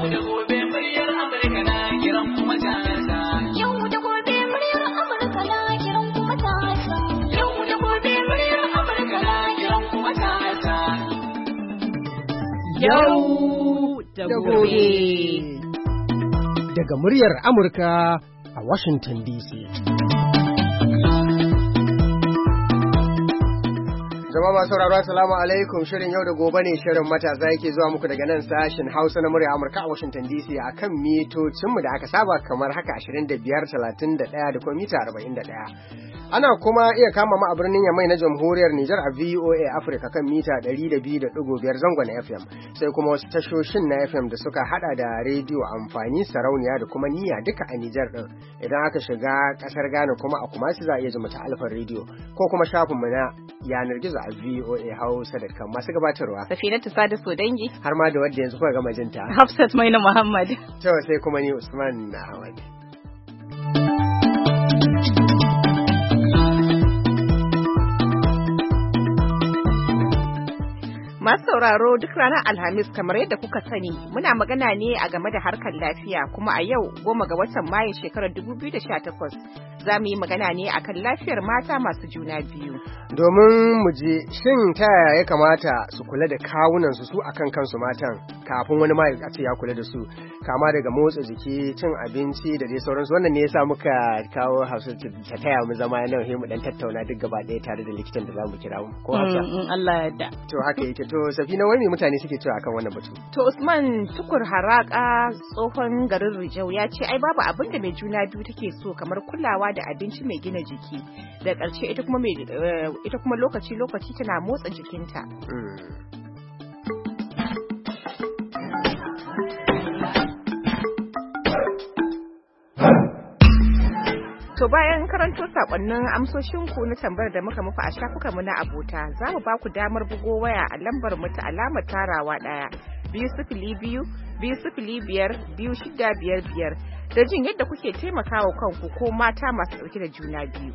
da gobe muryar Amurka na kiran kuma matasa. Yau da gobe muryar Amurka na kiran kuma matasa. Yau da gobe muryar Amurka na kiran kuma matasa. Yau da gobe. Daga muryar Amurka a Washington DC. Jama'a masu sauraro assalamu alaikum, shirin yau da gobe ne, shirin matasa yake zuwa muku daga nan sashin Hausa na murya Amurka a Washington DC akan mitocinmu da aka saba kamar haka 25, 31 da kuma mita 41. Ana kuma iya kama mu a birnin Yamai na Jamhuriyar Nijar a VOA Africa kan mita 102.5 zangon FM, sai kuma wasu tashoshin na FM da suka hada da rediyo amfani, sarauniya da kuma niyya duka a Nijar din. Idan aka shiga kasar Ghana kuma a Kumasi za a iya jima ta Alfa Radio ko kuma shafinmu na yanar gizo a voahausa.com. Masu gabatarwa Safinatu Sada Sodangi har ma da wadda yanzu kuka gama jinta Hafsat Maina Muhammad. To sai kuma ni Usman Ahmad. Masu sauraro, duk ranar Alhamis kamar yadda kuka sani muna magana ne a game da harkar lafiya, kuma a yau 10 ga watan Mayu shekarar 2018 za mu yi magana ne akan lafiyar mata masu juna biyu. Domin mu je shin ta yaya ya kamata su kula da kawunansu su akan kansu matan kafin wani ma ya ce ya kula da su, kama daga motsa jiki, cin abinci da dai sauransu. Wannan ne yasa muka kawo Hausa ta taya mu zama nan, mu dan tattauna duk gaba ɗaya tare da likitan da zamu kira mu ko Hausa. Allah ya yarda. To haka yake. To Safina, wai me mutane suke cewa akan wannan batu? To Usman Tukur Haraka, tsohon garin Rijau, ya ce ai babu abin da mai juna biyu take so kamar kulawa da abinci mai gina jiki, da ƙarshe ita kuma lokaci tana motsa jikinta. To bayan karanto sakonnin amsoshinku na tambayar da muka muku a shafukanmu na abota, za mu ba ku damar bugo waya a lambar mu ta alamar tarawa 1-205-205-2655 da jin yadda kuke taimakawa kanku ko mata masu ɗauke da juna biyu.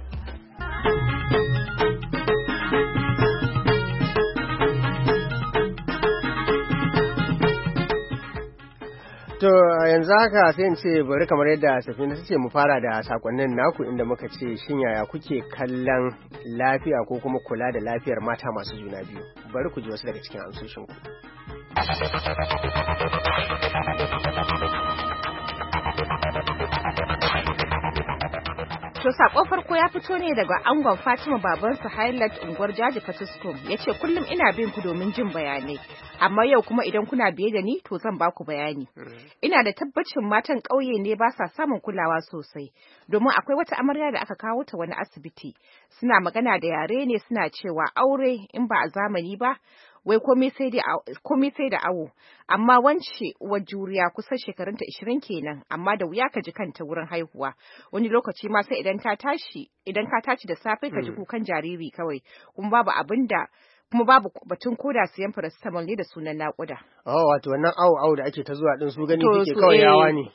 To yanzu haka sai in ce bari kamar yadda Safina ta ce mu fara da sakonnin naku, inda muka ce shin yaya kuke kallon lafiya ko kuma kula da lafiyar mata masu juna biyu. Bari ku ji wasu daga cikin amsoshinku. To sakon farko ya fito ne daga angon Fatima babansa Highlight unguwar Jaji Fatiskum, ya ce kullum ina bin ku domin jin bayanai, amma yau kuma idan kuna biye da ni to zan ba ku bayani. Ina da tabbacin matan ƙauye ne ba sa samun kulawa sosai, domin akwai wata amarya da aka kawo ta wani asibiti, suna magana da yare ne suna cewa aure in ba a zamani ba, wai komai sai da awo, amma wance uwar juriya kusan shekarunta 20 kenan, amma da wuya ka ji kanta wurin haihuwa, wani lokaci ma sai idan ka tashi da safe ka ji kukan jariri kawai, kuma babu batun koda siyan paracetamol ne da sunan naƙuda. Oh, wato wannan awo da ake ta zuwa din su gani kike kawai yawa ne.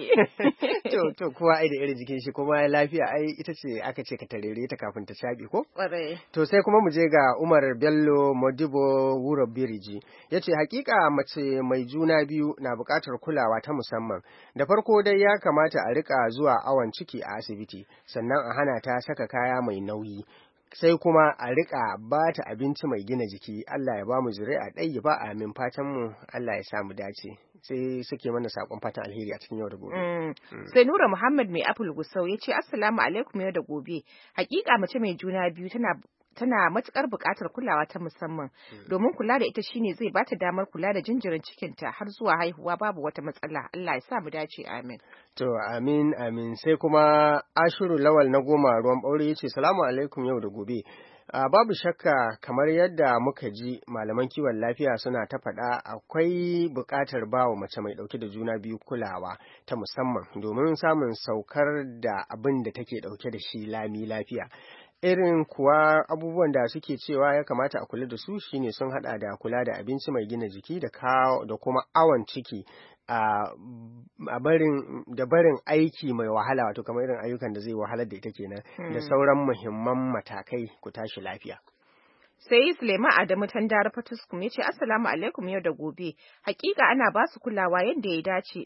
To kowa ai da irin jikin shi, kuma lafiya ai ita ce aka ce ka tarere ta kafin ta shaɓe ko? To sai kuma mu je ga Umar Bello Modibo Wuro Biriji. Yace hakika mace mai juna biyu na buƙatar kulawa ta musamman. Da farko dai ya kamata a rika zuwa awon ciki a asibiti, sannan a hana ta saka kaya mai nauyi. Sai kuma a riƙa ba ta abinci mai gina jiki. Allah ya ba mu zuri'a ɗaya ba, amin, fatan mu Allah ya sa mu dace. Sai suke mana sakon fatan alheri a cikin yau da gobe. Sai Nura Muhammad mai Apple Gusau ya ce assalamu alaikum yau da gobe. Hakika mace mai juna biyu tana matukar buƙatar kulawa ta musamman, domin kula da ita shine zai bata damar kula da jinjirin cikinta har zuwa haihuwa babu wata matsala. Allah ya sa mu dace, amin. To amin. Sai kuma Ashiru Lawal na Goma Ruwan Ɓaure ya ce salamu alaikum yau da gobe. Babu shakka kamar yadda muka ji malaman kiwon lafiya suna ta faɗa, akwai buƙatar bawa mace mai ɗauke da juna biyu kulawa ta musamman domin samun saukar da abin da take ɗauke da shi lami lafiya. Irin kuwa abubuwan da suke cewa ya kamata a kula da su shine sun hada da kula da abinci mai gina jiki da kuma awon ciki, a barin aiki mai wahala, wato kamar irin ayyukan da zai wahalar da ita kenan, da sauran muhimman matakai ku tashi lafiya. Sai Suleiman Adamu Tandara Fatuskum ya ce Assalamu alaikum yau da gobe. Hakika ana ba su kulawa yadda ya dace.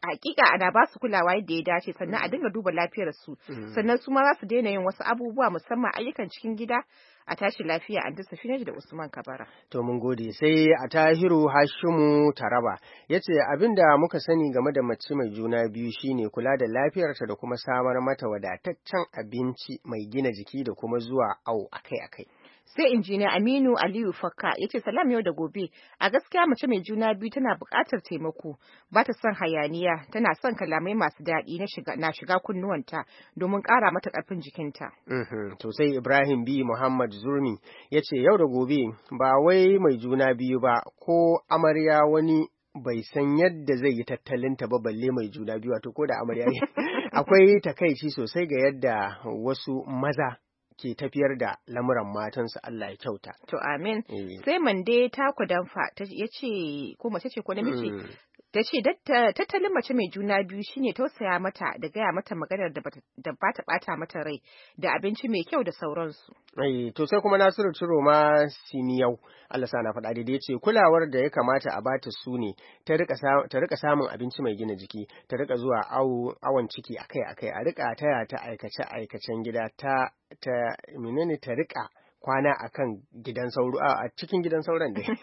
Sannan a dinga duba lafiyar su. Sannan su ma za su daina yin wasu abubuwa musamman ayyukan cikin gida. A tashi lafiya an dasa Finaji da Usman Kabara. To mun gode. Sai a Tahiru Hashimu Taraba yace abinda muka sani game da mace mai juna biyu shine kula da lafiyarta da kuma samar mata wadataccen abinci mai gina jiki da kuma zuwa awo akai-akai. Sai injiniya Aminu Aliyu Fakka ya ce salam yau da gobe, a gaskiya mace mai juna biyu tana buƙatar taimako, ba ta son hayaniya, tana son kalamai masu daɗi na shiga kunnuwanta domin ƙara mata ƙarfin jikinta. To sai Ibrahim B. Muhammad Zurmi ya ce yau da gobe ba wai mai juna biyu ba ko amarya wani bai san yadda zai yi tattalinta ba balle mai juna biyu wato ko da amarya akwai takaici sosai ga yadda wasu maza ke tafiyar da lamuran matansu Allah ya kyauta. To amin. Sai Mande Tako Danfa ya ce ko mace ce ko namiji ta ce tattalin mace mai juna biyu shine tausaya mata da gaya mata maganar da ba ta bata mata rai da abinci mai kyau da sauransu. To sai kuma Nasiru Ciroma Siniyau Allah sa na faɗa daidai ce kulawar da ya kamata a bata su ne ta rika samun abinci mai gina jiki, ta rika zuwa awon ciki akai-akai, a rika taya ta aikace-aikacen gida ta menene ta rika kwana akan gidan sauro a cikin gidan sauran dai.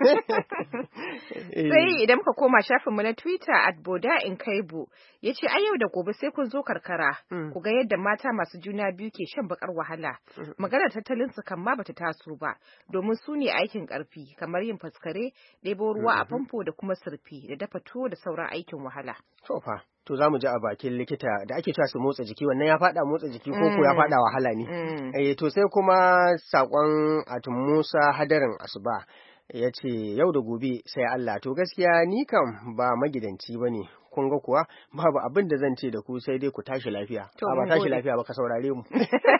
Sai idan muka koma shafinmu na Twitter @BodaInkaibu ya ce yau da gobe sai kun zo karkara ku ga yadda mata masu juna biyu ke shan bakar wahala. Maganar tattalin su kan ma bata taso ba domin su ne aikin karfi kamar yin faskare, ɗebo ruwa a famfo da kuma surfi da dafa tuwo da sauran aikin wahala. To za mu ji a bakin likita da ake cewa su motsa jiki wannan ya faɗa motsa jiki ko ya faɗa wahala ne. To sai kuma sakon Atun Musa Hadarin Asuba ya ce yau da gobe sai Allah to gaskiya ni kam ba magidanci ba ne kun ga kuwa babu abin da zan ce da ku sai dai ku tashi lafiya. Ba tashi lafiya ba ka saurare mu.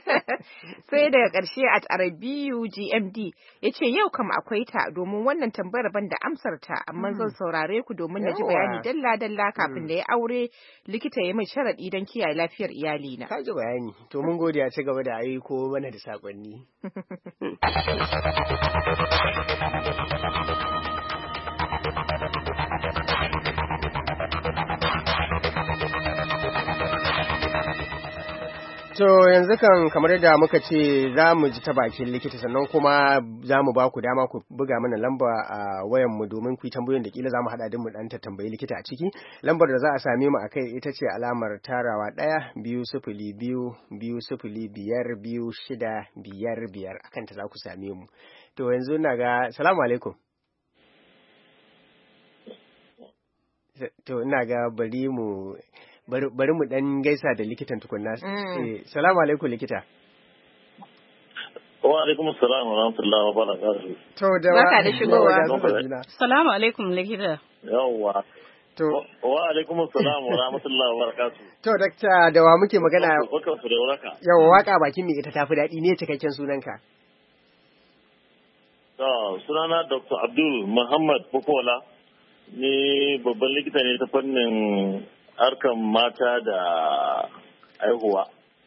Sai daga ƙarshe @Arabiyu GMD ya ce yau kam akwai ta domin wannan tambayar ban da amsar ta amma zan saurare ku domin na ji bayani dalla-dalla kafin da ya aure likita ya mai sharaɗi don kiyaye lafiyar iyalina. Ka ji bayani to mun gode a ci gaba da aiko mana da saƙonni. To yanzu kan kamar yadda muka ce za mu ji ta bakin likita sannan kuma za mu ba ku dama ku buga mana lamba a wayanmu domin ku yi tambayoyin da kila za mu haɗa din mu ɗan ta tambayi likita a ciki. Lambar da za a same mu a kai ita ce alamar tarawa 1-2-0-2-5-2-6-5-5 akan ta za ku same mu. To yanzu na ga salamu alaikum. To ina ga bari mu dan gaisa da likitan tukunna. Salamu alaikum likita. Wa alaikum assalam wa rahmatullahi wa barakatuh. To da barka da shigowa. Salamu alaikum likita. Yawwa. To wa alaikum assalam wa rahmatullahi wa barakatuh. To dakta da wa muke magana? Barka da waraka. Yawwa waka bakin me ita tafi daɗi ne cikakken sunanka. To sunana Dr. Abdul Muhammad Bukola. Ni babban likita ne ta fannin harkan mata da haihuwa.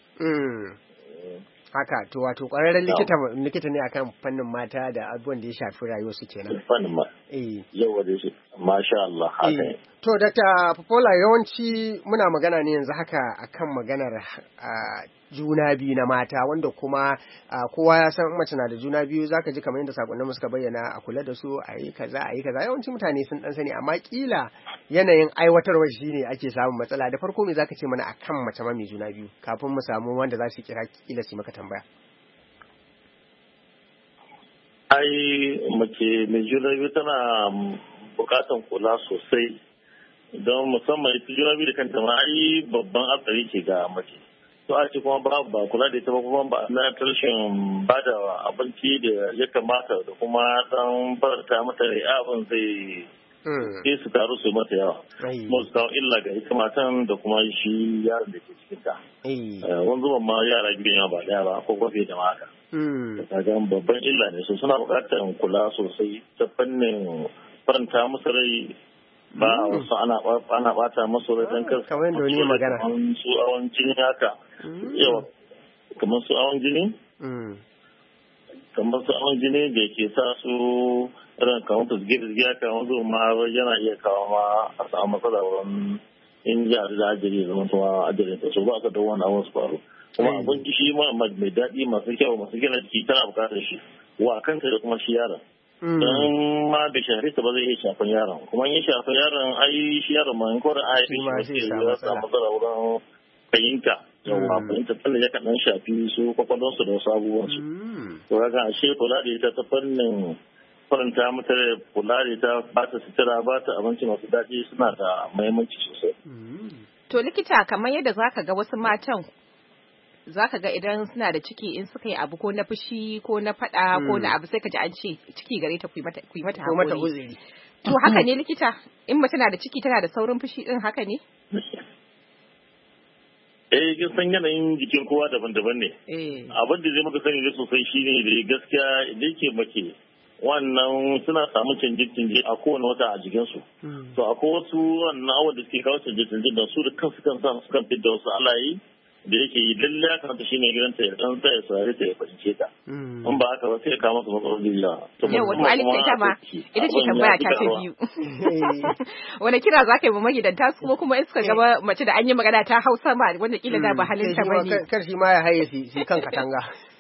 Haka, to wato ƙwararren likita ne akan fannin mata da abubuwan da ya shafi rayuwar su kenan. Fannin ma. Yawa da shi. Masha Allah. Haka. To Dr. Popola yawanci muna magana ne yanzu haka akan maganar juna biyu na mata wanda kuma kowa ya san mace na da juna biyu zaka ji kamar yadda sakonnin mu suka bayyana a kula da su a yi kaza yawanci mutane sun dan sani amma kila yanayin aiwatarwa shine ake samun matsala da farko me zaka ce mana akan mace mai juna biyu kafin mu samu wanda za su kira kila su maka tambaya. Mace mai juna biyu tana bukatan kula sosai don musamman ita juna biyu da kanta ma babban hatsari ke ga mace. To a ce kuma ba kula da ita ba kuma ba na rashin ba da abinci da ya kamata da kuma dan farta mata abin zai sai su taru su mata yawa. Kuma su kawo illa ga ita matan da kuma shi yaron da ke cikin ta. Wani zuban ma yara gidan yawa ba daya ba ko kwafe da maka. Kaga babban illa ne so suna buƙatar kula sosai ta fannin faranta musu rai ba wasu ana bata masu rai don kar kamar yadda wani magana su awon jini haka yawa kamar su awon jini kamar su awon jini da ke sa su irin kamar su zige kamar su ma yana iya kawo ma a samu matsala wurin in ji da ajiyar zama kuma ajiyar ta so ba ka da wani awon su faru kuma abinci shi ma mai daɗi masu kyau masu gina jiki tana buƙatar shi wa kanka da kuma shi yaron don ma da shafi ta ba zai iya shafan yaron kuma in ya shafa yaron ai shi yaron ma in kora a haifi shi ya samu matsala wurin fahimta yawa fahimta tsalle ya kaɗan shafi su kwakwalonsu da wasu abubuwansu to kaga ashe kula da ita ta fannin faranta mata kula da ita ba ta sutura ba ta abinci masu daɗi suna da muhimmanci sosai. To likita kamar yadda zaka ga wasu matan zaka ga idan suna da ciki in suka yi abu ko na fushi ko na faɗa ko na abu sai ka ji an ce ciki gare ta ku yi mata haƙuri. To haka ne likita in mace na da ciki tana da saurin fushi din haka ne? Kin san yanayin jikin kowa daban-daban ne. Abin da zai maka sani da sosai shine da gaskiya da yake mace wannan suna samun canje-canje a kowane wata a jikinsu. To akwai wasu wannan awon da suke kawo canje-canje da su da kansu kan fidda wasu alayi da yake yi lalle ya kamata shine gidanta ya dan tsaya sare ta ya fahimce ta. In ba haka ba sai ya kawo masa matsaloli da. Yau wato Alisa ita ma ita ce tambaya ta biyu. Wani kira za ka yi ma magidanta su kuma in suka gaba mace da an yi magana ta Hausa ma wanda kila da ba halin ta bane. Kar shi ma ya haye shi kan katanga.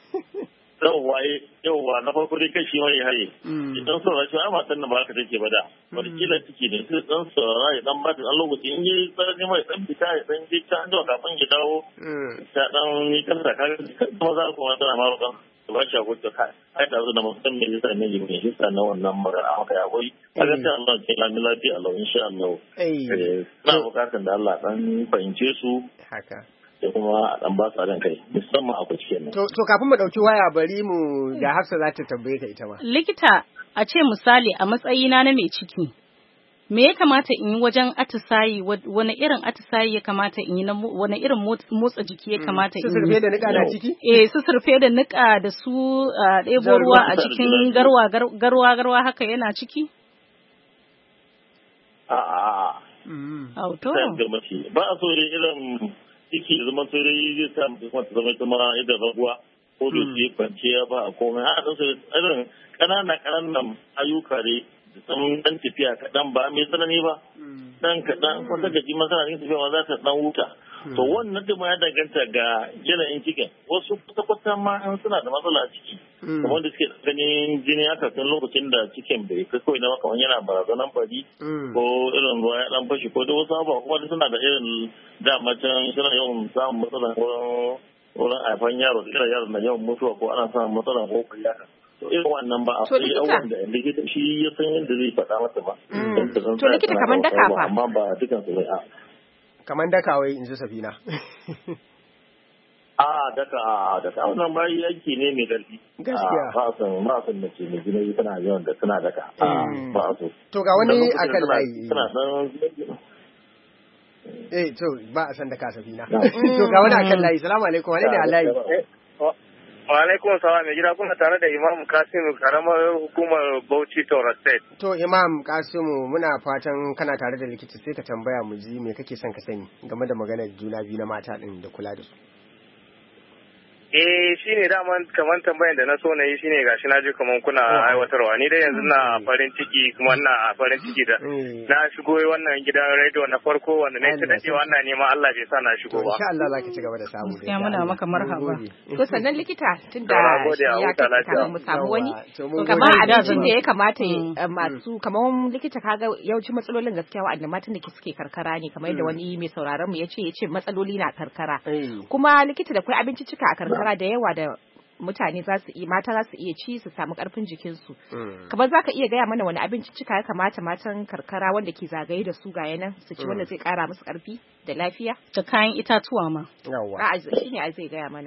Yauwa na farko dai kai shi ma ya haye. Idan saurara shi ma matan nan ba haka take ba da. Wani kila ciki ne sai dan saurara ya dan ba ta dan lokaci in yi tsarani mai dan fita ya dan je ta anjima kafin ya dawo. Ta dan yi kansa kaga kuma za ku ma tana ma roƙon ba shi a gudu kai. Ai da zo da mutum ne yasa ne jikin shi sa na wannan magana haka ya koyi. Kaga sai Allah ke lafiya Allah insha Allah. Na bukatan da Allah dan fahimce su. Haka. da kuma dan ba su kai musamman a kuci kenan. To kafin mu dauki waya bari mu da Hafsa za ta tambaye ka ita ma. Likita a ce misali a matsayina na mai ciki me ya kamata in yi wajen atisayi wani irin atisayi ya kamata in yi wani irin motsa jiki ya kamata in yi. Sussurfe da nika na ciki? Sussurfe da nika da su ɗebo ruwa a cikin garwa haka yana ciki? A'a. Auto. Ba a so irin ciki zama saurayi zai sa mutum ta zama ita mara idan raguwa ko da su yi kwanciya ba a komai a ɗan sai irin ƙananan ayyuka ne da ɗan tafiya kaɗan ba mai tsanani ba ɗan kaɗan kwata gaji masana yin tafiya ma za ta ɗan huta to wannan da ma ya danganta ga yanayin cikin wasu kwata-kwata ma an suna da matsala a ciki kamar da suke ganin jini haka tun lokacin da cikin bai kai kawai na kamar yana barazanan fari ko irin ruwa ya dan fashi ko da wasu abubuwa kuma suna da irin dama can suna yawan samun matsala wurin haifan yaro da irin yaro na yawan mutuwa ko ana samun matsala ko kai haka to irin wannan ba a sai abubuwan da likita shi ya san yadda zai faɗa masa ba to likita kamar daka fa amma ba dukan su bai kamar daka wai in ji Safina. Daka wannan bayi yanki ne mai ƙarfi. Gaskiya. Ba san da ce mai gina tana yawan da tana daka. Ba so. To ga wani akan layi. Tana san to ba a san daka Safina. To ga wani akan layi. Salamu alaikum. Wani ne a layi? Wa alaikum salam mai gida kuna tare da Imam Kasimu karamar hukumar Bauchi Tora State. To Imam Kasimu muna fatan kana tare da likita sai ka tambaya mu ji me kake son ka sani game da maganar juna biyu na mata din da kula da su. Shine daman kaman tambayan da na so na yi shine gashi na ji kaman kuna aiwatarwa ni dai yanzu na farin ciki kuma na farin ciki da na shigo wannan gidan radio na farko wanda na ta dace wannan neman Allah bai sa na shigo ba insha Allah zaka ci gaba da samu ya muna maka marhaba to sannan likita tunda ya ta mu samu wani to kamar abincin da ya kamata masu kamar likita kaga yawancin matsalolin gaskiya wa'anda matan da suke karkara ne kamar yadda wani mai sauraron mu yace matsaloli na karkara kuma likita da kai abinci cika a karkara da yawa da mutane mata za su iya ci su samu karfin jikinsu. Kamar za ka iya gaya mana wani abinci cika ya kamata matan karkara wanda ke zagaye da su ga yanan su ci wanda zai kara musu karfi da lafiya? Da kayan itatuwa ma. Yawwa. Shi ne zai gaya mana.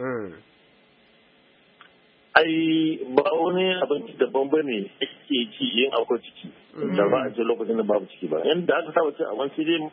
Ai ba wani abinci daban ba ne ake ci yin akwai ciki. Da ba a ce lokacin da babu ciki ba. Yanda aka saba cin abinci dai.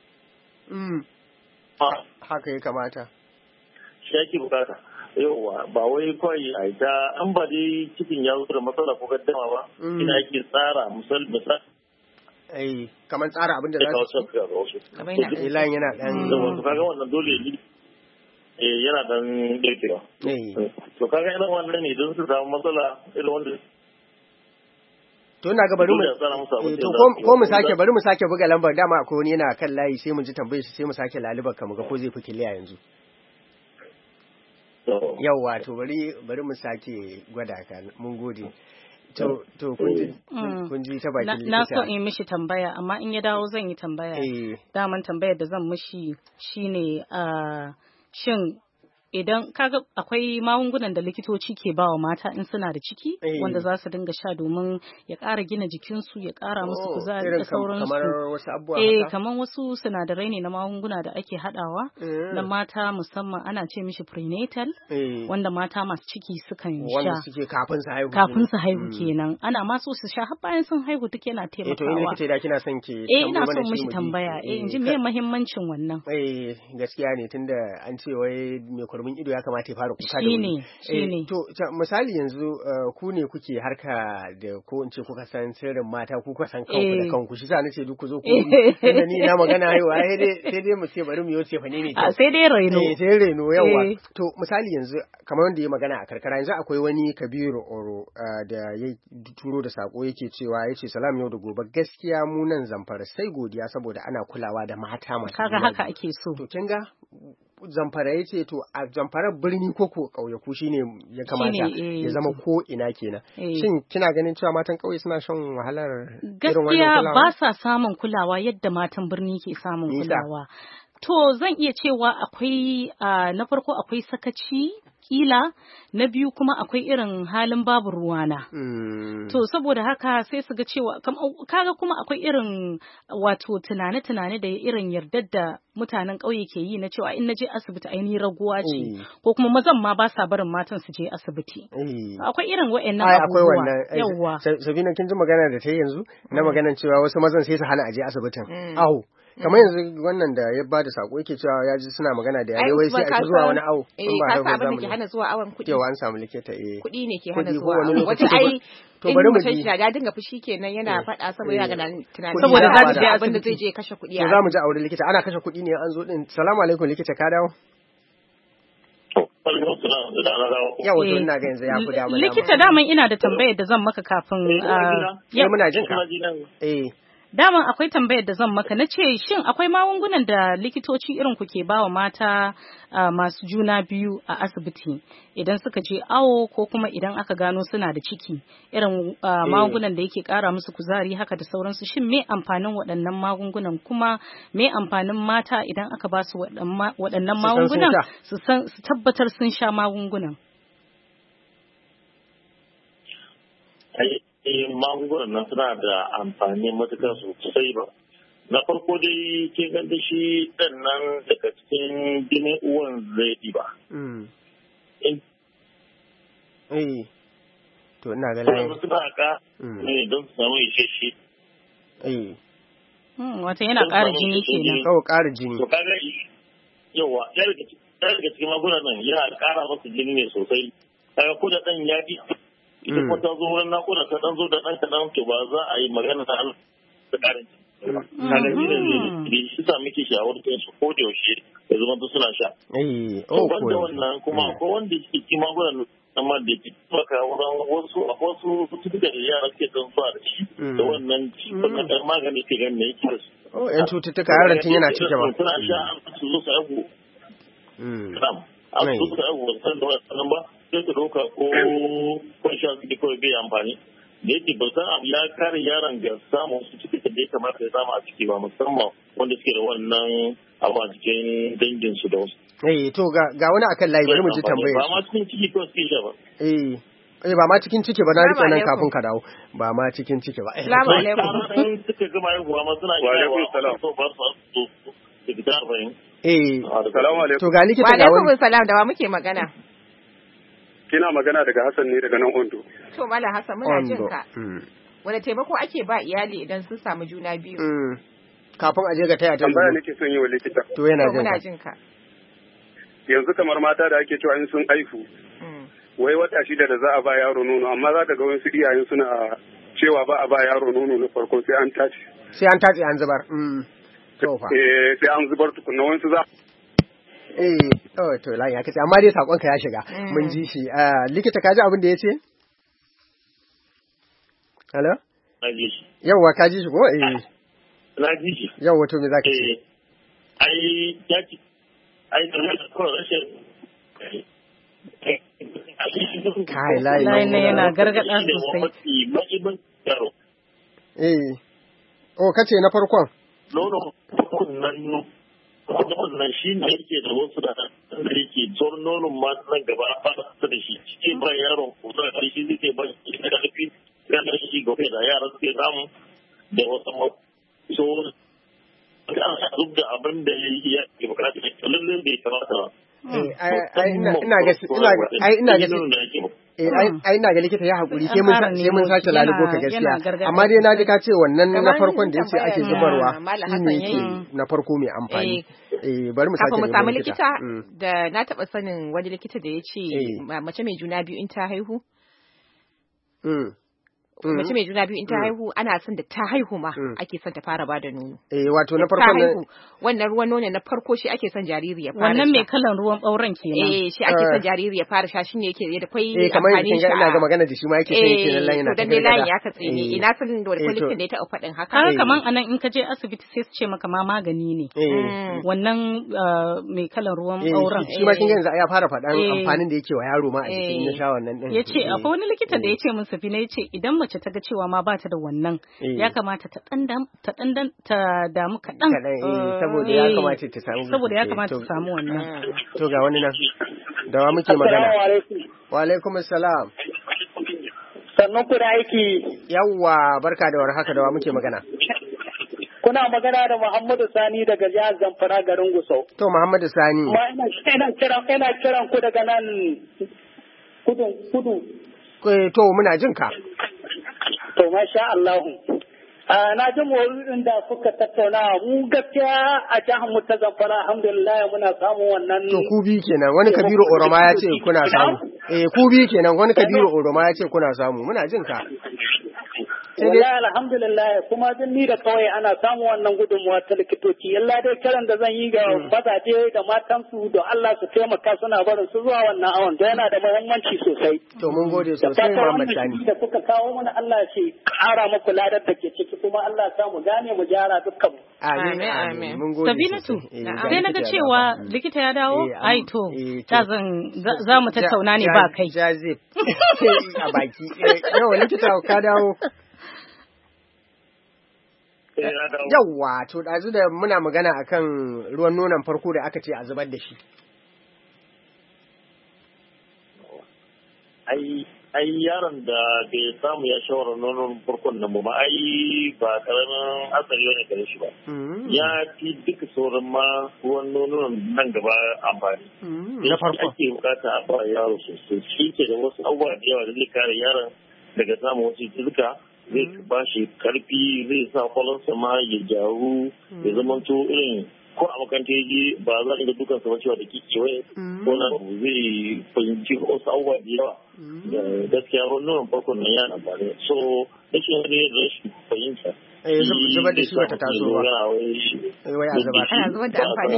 Haka ya kamata. Shi ake bukata yauwa ba wai kawai a ita an ba dai cikin ya da matsala ko gaddama ba ina ake tsara misali kamar tsara abin da za su layin yana dan wasu kaga wannan dole yana dan ɗaukewa. To kaga irin wannan ne don su samu matsala irin wanda. To ina ga bari mu sake buga lambar dama akwai wani yana kan layi sai mu ji tambayar shi sai mu sake lalubar ka mu ga ko zai fi kiliya yanzu. Yawwa to bari mu sake gwada ka mun gode. To kun ji ta bakin likita. Na so in mishi tambaya amma in ya dawo zan yi tambaya. Daman tambayar da zan mishi shine shin idan kaga akwai magungunan da likitoci ke bawa mata in suna da ciki wanda za su dinga sha domin ya ƙara gina jikinsu ya ƙara musu kuzari da sauransu. Kamar wasu sinadarai ne na magunguna da ake haɗawa na mata musamman ana ce mishi prenatal wanda mata masu ciki sukan sha. Wanda suke kafin su haihu kenan. Ana ma so su sha har bayan sun haihu duk yana taimakawa. To ina kace da kina son ki ina son mishi tambaya in ji me muhimmancin wannan. Gaskiya ne tunda an ce wai me kurmin ido ya kamata ya fara kuka da wani. Shine. To misali yanzu ku ne kuke harka da ko in ce kuka san sirrin mata ku kuka san kanku da kanku shi sa nace duk ku zo ku inda ni na magana haihuwa sai dai mu ce bari mu yoce fa ne. Sai dai raino. Sai raino yawa. To misali yanzu kamar wanda ya magana a karkara yanzu akwai wani Kabiru Oro da ya turo da sako yake cewa yace salam yau da gobe gaskiya mu nan Zamfara sai godiya saboda ana kulawa da mata masu. Kaga haka ake so. To kin ga Zamfara ya ce to a Zamfara birni ko ƙauyaku shine ya kamata ya zama ko ina kenan. Shin kina ganin cewa matan ƙauye suna shan wahalar irin wannan kulawa? Gaskiya ba sa samun kulawa yadda matan birni ke samun kulawa. To zan iya cewa akwai na farko akwai sakaci kila, na biyu kuma akwai irin halin babu ruwana. To saboda haka sai su ga cewa kaga kuma akwai irin wato tunane-tunane da irin yardar da mutanen ƙauye ke yi na cewa in naje asibiti ainihin raguwa ce ko kuma mazan ma ba sa barin matan su je asibiti. Akwai irin wa'annan abubuwa. Yawwa. Sabina kin ji magana da ta yanzu na maganan cewa wasu mazan sai su hana aje asibitin. Awo. Kamar yanzu wannan da ya bada sako yake cewa ya ji suna magana da yare wai sai a zuwa wani awo in ba haihuwa zamu ke hana zuwa awon kuɗi. Yawa an samu likita kuɗi ne ke hana zuwa wata ai to bari mu ji da dinga fushi kenan yana faɗa saboda yana ganin tunani saboda za ta je abin da zai je kashe kuɗi a za mu ji a wurin likita ana kashe kuɗi ne an zo din salamu alaikum likita ka dawo yawa to ina ga yanzu ya fi dama likita daman ina da tambayar da zan maka kafin muna jin ka daman akwai tambayar da zan maka na ce shin akwai magungunan da likitoci irin ku ke bawa mata masu juna biyu a asibiti idan suka je awo ko kuma idan aka gano suna da ciki irin magungunan da yake kara musu kuzari haka da sauransu shin me amfanin waɗannan magungunan kuma me amfanin mata idan aka ba su waɗannan magungunan su tabbatar sun sha magungunan. Magungunan nan suna da amfani matuƙar sosai ba. Na farko dai ke ganda shi ɗan nan daga cikin jinin uwan zai ɗiba. To ina ga layin. Suna haka ne don su samu isasshe. Wata yana ƙara jini kenan. Kawai ƙara jini. To kaga yawa ɗaya daga cikin magungunan nan yana ƙara masa jini ne sosai. Kaga ko da ɗan ya ɗi idan kuma ta zo wurin naƙuda ta ɗan zo da ɗan kaɗan to ba za a yi magana ta Allah da ƙarin kaga ne shi sa muke shawartar su ko da yaushe ya zama su suna sha. To ban da wannan kuma ko wanda ke ci magunan amma da ke maka wurin wasu cututtuka da yara ke don zuwa da shi da wannan wannan ɗan magani ke ganin yake da su. Yan cututtuka yaran tun yana cike ba. Suna sha su zo su haihu. A su zo su haihu ba san da wannan ba. Sai su ɗauka ko sha su kawai bai amfani da yake ba san abu ya kare yaron ga samun su ciki da ya kamata ya samu a ciki ba musamman wanda suke da wannan abu a cikin dangin su da wasu. To ga wani akan layi bari mu ji tambayar. Ba ma cikin ciki ko suke sha ba. Ba ma cikin ciki ba na rike nan kafin ka dawo ba ma cikin ciki ba. Assalamu alaikum. Suka gama haihuwa ma suna iya yawa so ba su su fita 40. Assalamu alaikum. To ga likita ga wani. Wa alaikum salam da wa muke magana. Kina magana daga Hassan ne daga nan Ondo. To Malam Hassan muna jin ka. Wani taimako ake ba iyali idan sun samu juna biyu? Kafin aje ga taya ta tambaya nake son yi wa likita. To yana muna jin ka. Yanzu kamar mata da ake cewa in sun aihu. Wai wata shida da za a ba yaro nono amma za ka ga wasu iyayen suna cewa ba a ba yaro nono na farko sai an tace. Sai an tace an zubar. Sai an zubar tukunna wasu za To layin ya kace amma dai sakonka ya shiga mun ji shi. Likita ka ji abin da ya ce? Hello? Na ji shi. Yawwa ka ji shi ko? Na ji shi. Yawwa to me za ka ce? Kai layi ne yana gargaɗa sosai. Kace na farkon? Wannan shi ne yake da wasu da yake tsoron nonon ma nan gaba a fara da shi cikin ba yaron kusa da shi zai ba shi da ƙarfi da shi gobe da yara suke samu da wasu so duk da abin da ya ke bukata lallai bai kamata ba. ina ga likita ya haƙuri sai mun sake lalubo ka gaskiya amma dai na ji ka ce wannan na farkon da yace ake zubarwa shine yake na farko mai amfani bari mu sake samu likita da na taɓa sanin wani likita da ya ce mace mai juna biyu in ta haihu mace mai juna biyu in ta haihu ana son da ta haihu ma ake son ta fara bada nono. Wato na farko ne wannan ruwan nono na farko shi ake son jariri ya fara. Wannan mai kalan ruwan ɓauren kenan. Shi ake son jariri ya fara sha shine yake da kwai amfani shi. Ina ga magana da shi ma yake sai yake layin na. To dan layin ya katse ne. Ina san da wani likitan da ya taɓa faɗin haka. Haka kaman anan in ka je asibiti sai su ce maka ma magani ne. Wannan mai kalan ruwan ɓauren. Shi ma kin ga yanzu ya fara faɗan amfanin da yake wa yaro ma a cikin ya sha wannan din. Yace akwai wani likita da ya ce min Safina yace idan mace ta ga cewa ma ba ta da wannan ya kamata ta damu kaɗan saboda ya kamata ta samu wannan to ga wani nan da wa muke magana wa alaikum assalam sannan ku da aiki yawwa barka da warhaka da wa muke magana kuna magana da Muhammadu Sani daga jihar Zamfara garin Gusau to Muhammadu Sani ina kiran ku daga nan kudu to muna jin ka To, masha Allah. Na ji mawurin da kuka tattauna mu gaskiya a jihar mu ta Zamfara alhamdulillah muna samun wannan. To, ku bi kenan wani Kabiru Oroma ya ce kuna samu. Ku bi kenan wani Kabiru Oroma ya ce kuna samu. Muna jin ka. Wallahi alhamdulillah kuma zan ni da kawai ana samun wannan gudunmuwa ta likitoci. Yalla dai kiran da zan yi ga mazaje da matansu da Allah su taimaka suna barin su zuwa wannan awon da yana da muhimmanci sosai. To mun gode sosai Muhammad Sani. Da kuka kawo mana Allah shi ƙara muku ladar da ke ciki kuma Allah ya mu gane mu gyara dukkan. Amin amin. Mun gode. Sabinatu sai naga cewa likita ya dawo ai to za mu tattauna ne ba kai. Jazib a baki. Yau likita ka dawo. Yawwa to ɗazu da muna magana akan ruwan nonon farko da aka ce a zubar da shi. Ai yaron da bai samu ya shawara nonon farkon nan ba ai ba karamin asali wani gare shi ba. Ya fi duka sauran ma ruwan nonon nan gaba amfani. Na farko. Ake bukata a ba yaro sosai. Shi ke da wasu abubuwa da yawa da zai kare yaron daga samun wasu cututtuka. Zai ba shi karfi zai sa kwalonsa ma ya jaru ya zama to irin ko a makaranta yaje ba za a ga dukansa ba cewa da kike wai ko na zai fahimci wasu abubuwa da yawa da gaskiya wannan farkon nan yana amfani so rashin wani rashin fahimta zubar da shi bata taso ba wai a zubar ana zubar da amfani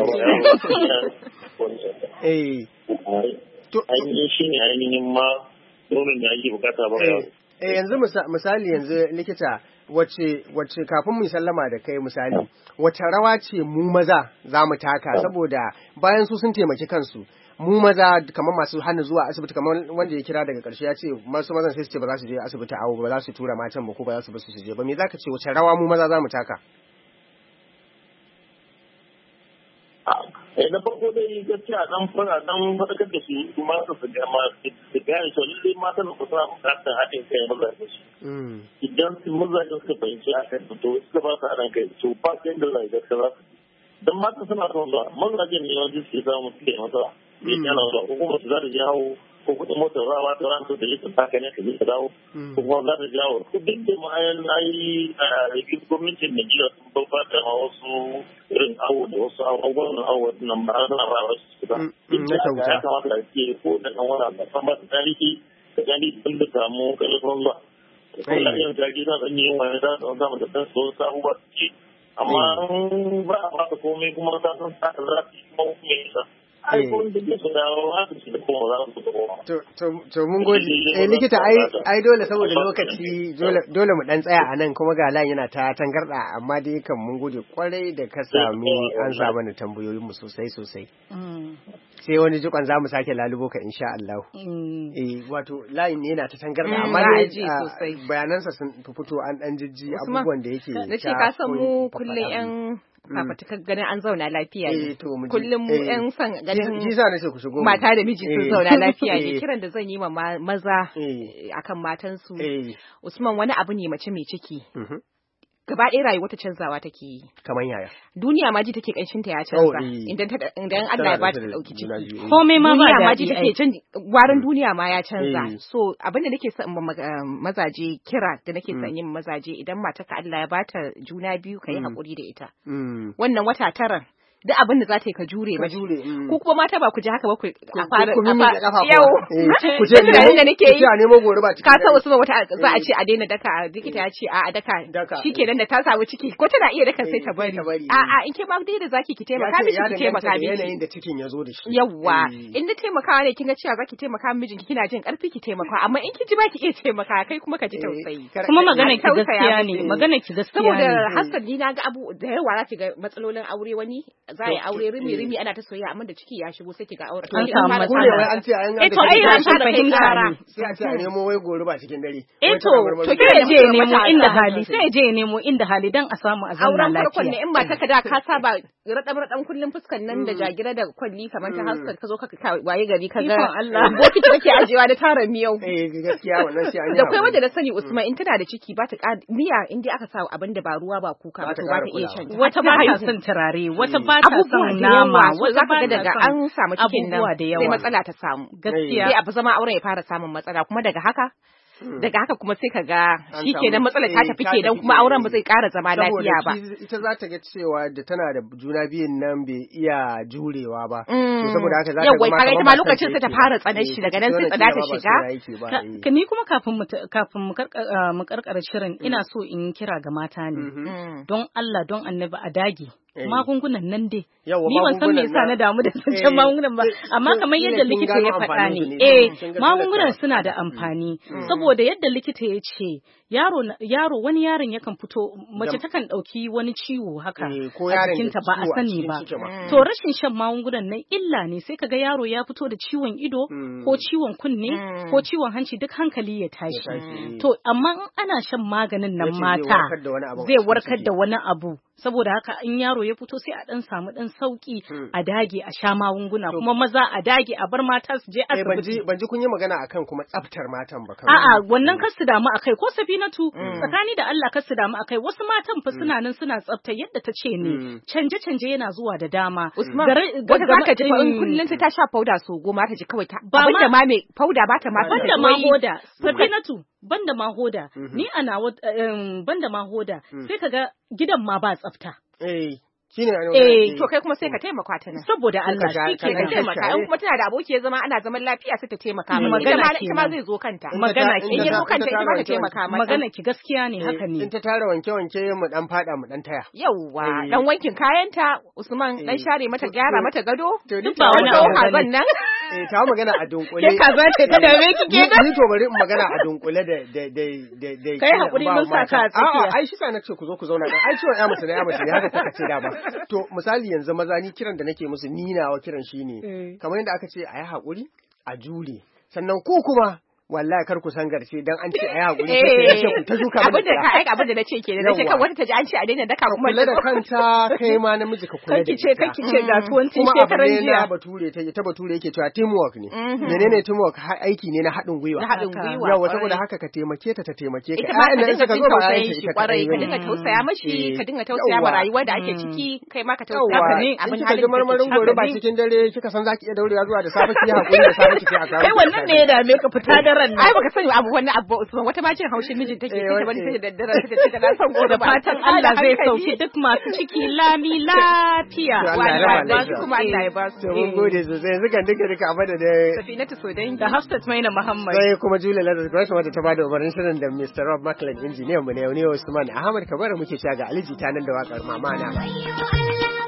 to ainihin shi ne ainihin ma nonon da ake bukata ba yanzu misali yanzu likita wacce kafin mu sallama da kai misali wacce rawa ce mu maza za mu taka saboda bayan su sun taimaki kansu mu maza kamar masu hannu zuwa asibiti kamar wanda ya kira daga karshe ya ce masu mazan sai su ce ba za su je asibiti awo ba za su tura matan ba ko ba za su basu su je ba me zaka ce wacce rawa mu maza za mu taka na farko dai gaskiya dan faɗakar da su kuma su gane cewa lallai matan da kusa bukatar haɗin kai mazajen su. Idan su mazajen suka fahimci a kan to suka ba su haɗin kai to ba su yadda zai gaskiya za su. Don matan suna son zuwa mazajen ne yawanci suke samu suke matsala. Ya kyana zuwa ko kuma su za ta jawo ko kuɗin motar za a wata ran da ya taka ne ka je ka dawo ko kuma za ta jawo ko duk da ma'ayan na yi a rikin gwamnatin Najeriya sun babata ma wasu irin awo da wasu abubuwan awo nan ba za a ba wasu su ba. Ya kamata da ke ko da kan wani abu san ba ta tarihi da gani sun da samu kalifan ba. Ko da yin jagi za a yi wani za a zama da san su wasu abubuwa su ce. Amma ba a ba ta komai kuma ta san sa ta za ta yi kuma kuma yasa. ai ko da su dawo haka su da kuma za su dawo to mun gode likita ai dole saboda lokaci dole mu dan tsaya a nan kuma ga lan yana ta tangarda amma dai kan mun gode kwarai da ka sami an sa mana tambayoyin mu sosai sai wani jikon za mu sake lalubo ka insha Allah wato layin ne yana ta tangarda amma dai bayanansa sun fito an dan jijji abubuwan da yake nace ka san mu kullun yan fafatukar ganin an zauna lafiya ne kullum mu yan son ganin mata da miji sun zauna lafiya ne kiran da zan yi ma maza akan matansu Usman wani abu ne mace mai ciki gaba ɗaya rayuwa ta canzawa take yi. Kamar yaya? Duniya ma ji take ƙanshin ta ya canza. Idan Allah ya ba ta ɗauki ciki. Komai ma ba duniya ma ji take canza. Warin duniya ma ya canza. So abinda nake son mazaje kira da nake son yin mazaje idan matarka Allah ya ba ta juna biyu ka yi haƙuri da ita. Wannan wata tara. Duk abin da za ta yi ka jure ba. Ku kuma mata ba ku ji haka ba ku a fara yau. Ku ce tunanin da nake yi. Ku ce a nemo gore ba ciki. Ka san wasu wata za a ce a daina daka likita ya ce a daka. Shikenan da ta samu ciki ko tana iya daka sai ta bari. A'a in ke ba dai da zaki ki taimaka miki ki taimaka miki. Yanayin da cikin ya zo da shi. Yawwa in da taimakawa ne kin ga cewa zaki taimaka mijinki kina jin karfi ki taimaka amma in ki ji ba ki iya taimaka kai kuma ka ji tausayi. Kuma magana ki gaskiya ne magana ki gaskiya ne. Saboda Hassan ni na ga abu da yawa za ki ga matsalolin aure wani za a yi aure rimi ana ta soyayya amma da ciki ya shigo sai kiga aure an samu matsala an ce an ga to ai ran ta fahimta sai a ce a nemo wai gori ba cikin dare to ke je nemo inda hali sai je nemo inda hali dan a samu a zauna lafiya auren farkon ne in ba ta kada ka saba raɗan kullum fuskan nan da jagira da kwalli kamar ta haskar ka zo ka waye gari ka ga Allah bokiti kake ajewa da taron miyau gaskiya wannan sai an yi da kai wanda na sani Usman in tana da ciki ba ta miya in dai aka sa abin da ba ruwa ba kuka ba to ba ta iya shan wata ba ta son turare wata ba ta son nama wata ba ta daga an samu cikin nan sai matsala ta samu gaskiya sai abu zama auren ya fara samun matsala kuma daga haka kuma sai ka ga shikenan matsalar ta tafi kenan kuma auren ba zai ƙara zama lafiya ba ita za ta ga cewa da tana da juna biyun nan bai iya jurewa ba to saboda haka za ta ga kaga ita ma lokacin sai ta fara tsanar shi daga nan sai tsada ta shiga ni kuma kafin mu karkara shirin ina so in kira ga mata ne don Allah don Annabi a dage magungunan nan dai ni ban san me yasa na damu da zancen magungunan ba amma kamar yadda likita ya faɗa ne magungunan suna da amfani saboda yadda likita ya ce yaro wani yaron yakan fito mace takan ɗauki wani ciwo haka a jikinta ba a sani ba to rashin shan magungunan nan illa ne sai kaga yaro ya fito da ciwon ido ko ciwon kunne ko ciwon hanci duk hankali ya tashi to amma in ana shan maganin nan mata zai warkar da wani abu saboda haka in yaro ya fito sai a dan samu dan sauki a dage a sha magunguna kuma maza a dage a bar mata su je asibiti ban ji kun yi magana akan kuma tsaftar matan ba a'a wannan kar su damu akai ko Safinatu tsakani da Allah kar su damu akai wasu matan fa suna nan suna tsafta yadda ta ce ne canje yana zuwa da dama wata zaka ji in kullun ta sha powder so goma ta ji kawai ta abinda ma mai powder ba ta ma banda ma hoda Safinatu banda ma hoda ni ana banda ma hoda sai kaga gidan ma ba tsafta shine to kai kuma sai ka taimaka ta nan saboda Allah shi ke ka taimaka in kuma tana da aboki ya zama ana zaman lafiya sai ta taimaka mata ita ma zai zo kanta magana in ya zo kanta ita ma ta taimaka mata magana ki gaskiya ne haka ne in ta tara wanke mu dan fada mu dan taya yauwa dan wankin kayanta Usman dan share mata gyara mata gado duk ba wani abu nan ta magana a dunkule ke kaza ce ta dame ki kenan ni to bari in magana a dunkule da kai hakuri mun saka tsakiya ai shi sa nace ku zo ku zauna ai ciwon ya mace ne haka kuka ce da ba to misali yanzu maza ni kiran da nake musu ni nawa kiran shine kamar yadda aka ce a yi haƙuri a jure sannan ku kuma wallahi kar ku san garshe dan an ce ayi hakuri sai ku ta shuka abin da nace kenan nace kan wata ta ji an ce a daina daka kuma kula da kanta kai ma namiji ka kula da ita kanki ce ga tuwon shekaran jiya ta bature yake cewa teamwork ne menene teamwork aiki ne na haɗin gwiwa yawa saboda haka ka taimake ta taimake ka ai da suka zo ba ai ita kwarai ka dinga tausaya mashi ka dinga tausaya ma rayuwa da ake ciki kai ma ka tausaya ka ne abin halin da marmarin gore ba cikin dare kika san zaki iya daurewa zuwa da safe ki hakuri da safe ki a samu kai wannan ne ya dame ka fita da ran ai baka sani abu wannan abu Usman wata ma jin haushin mijin take sai ta bari sai da daddare sai ta ce na son gore da fatan Allah zai sauki duk masu ciki lami lafiya wallahi ba su kuma Allah ya ba su mun gode sosai yanzu kan duka abada da Safinatu Sodan da Hafsat Maina Muhammad sai kuma Julia Lazarus Grace wanda ta bada umarnin shirin da Mr. Rob Macklin injiniyan mu ne Usman Ahmad Kabara muke cewa ga Aliji ta nan da wakar mama na